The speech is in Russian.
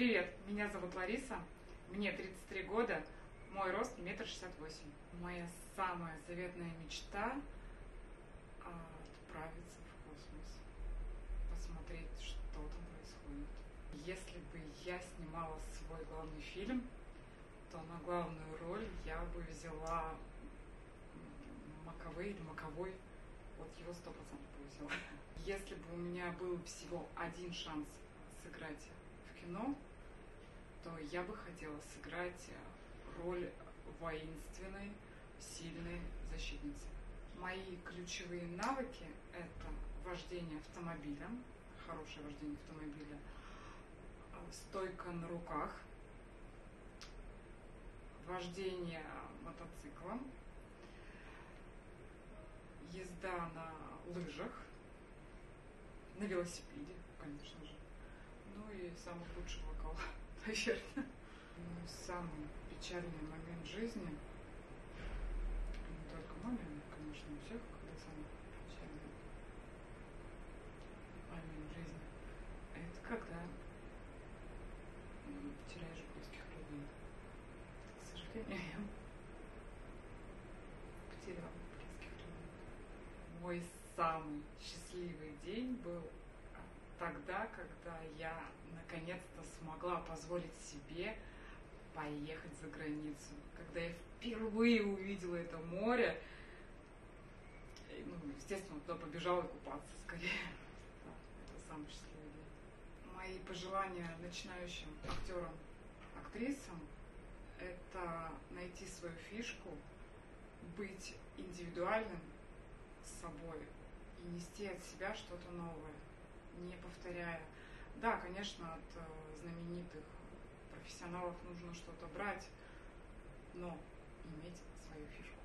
Привет, меня зовут Лариса, мне 33 года, мой рост 1,68 м. Моя самая заветная мечта — отправиться в космос, посмотреть, что там происходит. Если бы я снимала свой главный фильм, то на главную роль я бы взяла Маковей или Маковой, вот его 100% бы взяла. Если бы у меня был всего один шанс сыграть в кино, то я бы хотела сыграть роль воинственной, сильной защитницы. Мои ключевые навыки — это вождение автомобилем, хорошее вождение автомобиля, стойка на руках, вождение мотоциклом, езда на лыжах, на велосипеде, конечно же. Ну и самый худший вокал, наверное. Самый печальный момент жизни, не только мой, конечно, у всех, когда самый печальный момент жизни, это когда теряешь близких людей. К сожалению, я потеряла близких людей. Мой самый счастливый день был тогда, когда я наконец-то смогла позволить себе поехать за границу. Когда я впервые увидела это море, естественно, туда побежала купаться скорее. Да, это самый счастливый день. Мои пожелания начинающим актерам, актрисам — это найти свою фишку, быть индивидуальным с собой и нести от себя что-то новое, не повторяя. Да, конечно, от знаменитых профессионалов нужно что-то брать, но иметь свою фишку.